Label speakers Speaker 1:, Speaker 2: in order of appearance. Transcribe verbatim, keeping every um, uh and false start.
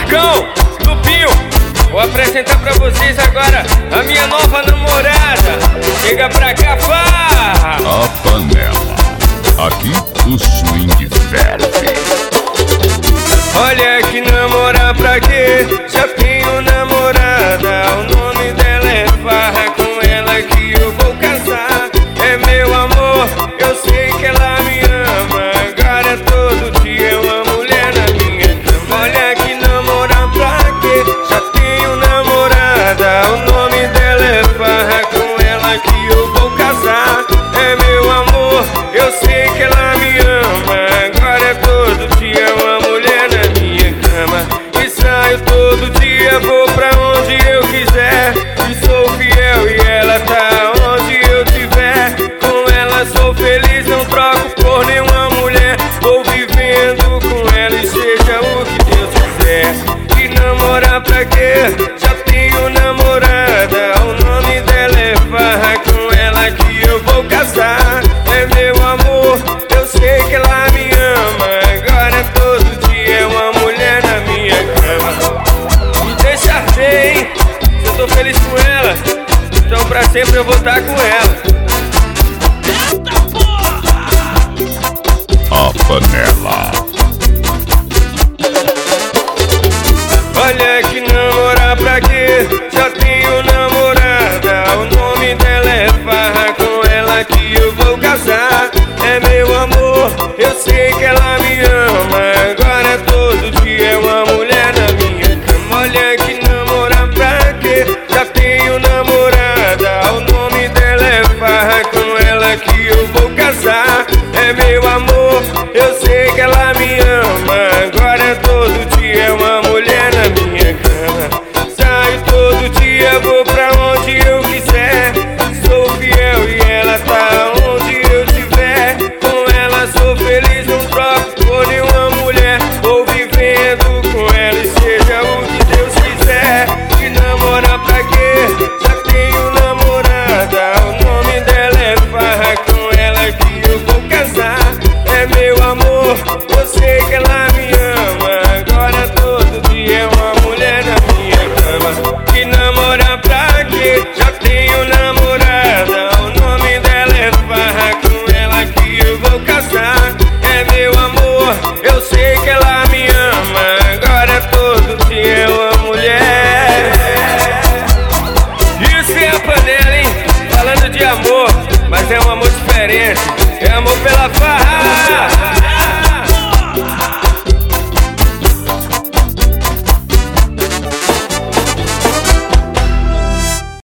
Speaker 1: Chicão, Lupinho, vou apresentar pra vocês agora a minha nova namorada. Chega pra cá, farra!
Speaker 2: A Panela, aqui o swing ferve.
Speaker 1: Olha que namorar pra quê? Já tenho namorada, o nome dela é Farra, com ela que eu vou casar. É meu amor, eu sei que ela me ama, agora todo dia é uma mulher na minha cama. Olha que namorar pra quê? Já tenho namorada, o nome dela é Farra, com ela que eu vou casar. É meu amor, eu sei que ela me ama, agora todo dia é uma mulher na minha cama. E saio todo dia, vou pra onde eu quiser, e sou fiel e ela tá onde eu tiver. Com ela sou feliz, não troco por nenhuma mulher, vou vivendo com ela e seja o que Deus quiser. E namorar pra quê? Já tenho namorada, o nome dela é Farra, com ela que eu vou casar. É meu amor, eu sei que ela me ama, agora todo dia é uma mulher na minha cama. Me deixa ver, hein? Se eu tô feliz com ela, então pra sempre eu vou estar com ela.
Speaker 2: A Panela.
Speaker 1: Olha que namorar pra quê? Já tenho namorada, o nome dela é Farra, com ela que eu vou casar. É meu amor, eu sei que ela me ama, agora todo dia é uma mulher na minha cama. Olha que namorar pra quê? Já tenho namorada, o nome dela é Farra, com ela que eu vou casar. É meu amor, eu sei que ela me ama, agora todo dia é uma mulher na minha cama. Saio todo dia, vou pra onde eu quiser, sou fiel e ela tá onde eu tiver. Com ela sou feliz, não troco por nenhuma mulher, vou vivendo com ela e seja o que Deus quiser. E namorar pra quê? Já tenho namorada, o nome dela é Farra, com ela que eu vou casar. É meu amor, eu sei que ela me